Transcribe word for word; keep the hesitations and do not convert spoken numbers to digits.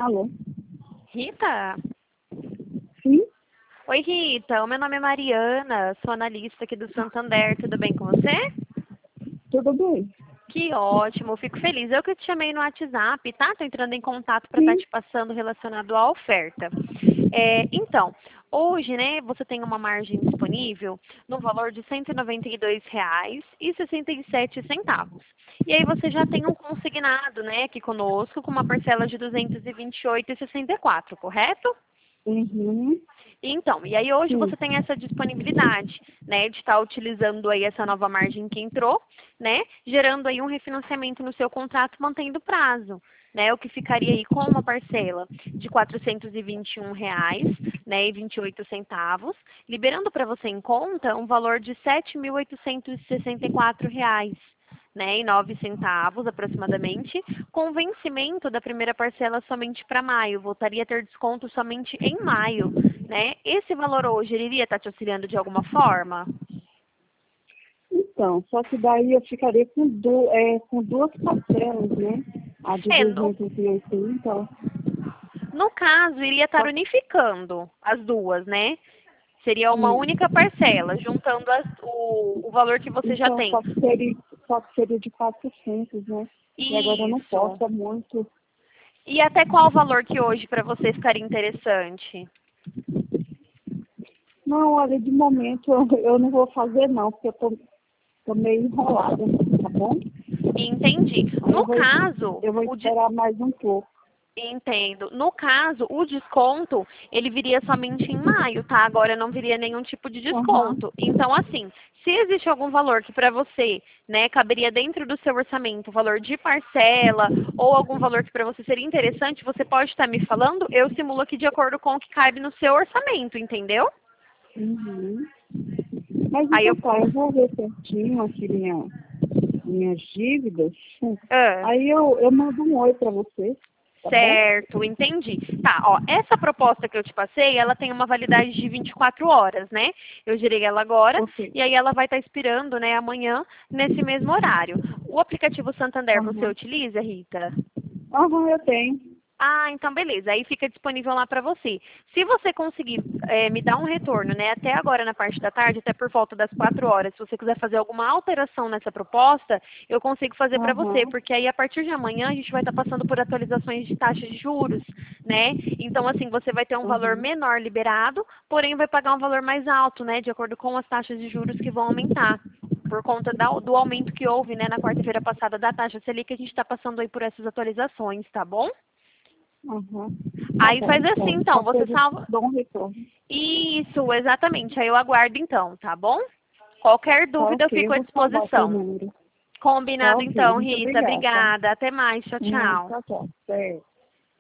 Alô? Rita? Sim? Oi, Rita. O meu nome é Mariana, sou analista aqui do Santander. Tudo bem com você? Tudo bem? Que ótimo, fico feliz. Eu que te chamei no WhatsApp, tá? Tô entrando em contato para estar Sim. te passando relacionado à oferta. É, então, hoje, né, você tem uma margem disponível no valor de cento e noventa e dois reais e sessenta e sete centavos. E aí você já tem um consignado, né, aqui conosco com uma parcela de duzentos e vinte e oito reais e sessenta e quatro centavos, correto? Uhum. Então, e aí hoje Sim. você tem essa disponibilidade, né, de estar utilizando aí essa nova margem que entrou, né, gerando aí um refinanciamento no seu contrato, mantendo o prazo, né, o que ficaria aí com uma parcela de quatrocentos e vinte e um reais, né, e vinte e oito centavos, liberando para você em conta um valor de sete mil oitocentos e sessenta e quatro reais. Né, e nove centavos aproximadamente, com vencimento da primeira parcela somente para maio, voltaria a ter desconto somente em maio, né? Esse valor hoje, ele iria estar te auxiliando de alguma forma? Então, só que daí eu ficaria com, du é, com duas parcelas, né? A de É, no, duzentos e oitenta. no caso, iria estar Só, unificando as duas, né? Seria uma sim. única parcela, juntando as- o, o valor que você já Então, tem. só que seria, só que seria de quatrocentos, né? E agora eu não Isso. posso, é muito. E até qual o valor que hoje para você ficaria interessante? Não, olha, de momento eu, eu não vou fazer não, porque eu tô, tô meio enrolada, tá bom? Entendi. Aí eu No vou, caso, eu vou o, de- esperar mais um pouco. Entendo. No caso, o desconto, ele viria somente em maio, tá? Agora não viria nenhum tipo de Aham. desconto. Então, assim, se existe algum valor que para você, né, caberia dentro do seu orçamento, valor de parcela, ou algum valor que para você seria interessante, você pode estar me falando, eu simulo aqui de acordo com o que cabe no seu orçamento, entendeu? Uhum. Mas Aí eu... então tá, eu vou ver certinho aqui minha, minhas dívidas. Ah. Aí eu, eu mando um oi para você, tá bom? Certo, entendi. Tá, ó, essa proposta que eu te passei, ela tem uma validade de vinte e quatro horas, né? Eu gerei ela agora Ok. e aí ela vai estar expirando, né, amanhã, nesse mesmo horário. O aplicativo Santander você Aham. utiliza, Rita? Aham, eu tenho. Ah, então beleza. Aí fica disponível lá para você. Se você conseguir é, me dar um retorno, né, até agora na parte da tarde, até por volta das quatro horas, se você quiser fazer alguma alteração nessa proposta, eu consigo fazer para você, Aham. porque aí a partir de amanhã a gente vai estar passando por atualizações de taxas de juros, né? Então assim, você vai ter um valor Aham. menor liberado, porém vai pagar um valor mais alto, né, de acordo com as taxas de juros que vão aumentar. Por conta da- do aumento que houve, né, na quarta-feira passada da taxa Selic, a gente está passando aí por essas atualizações, tá bom? Aham. Tá Aí bom, faz assim, então. então, Qualquer você coisa eu salva. dou um retorno. Isso, exatamente. Aí eu aguardo então, tá bom? Qualquer Tá dúvida eu ok, eu fico à vou salvar o seu disposição. número. Tá Combinado ok, então, muito Rita. obrigada. Obrigada. Até mais. Tchau, Hum, tchau. tchau, tchau. Certo.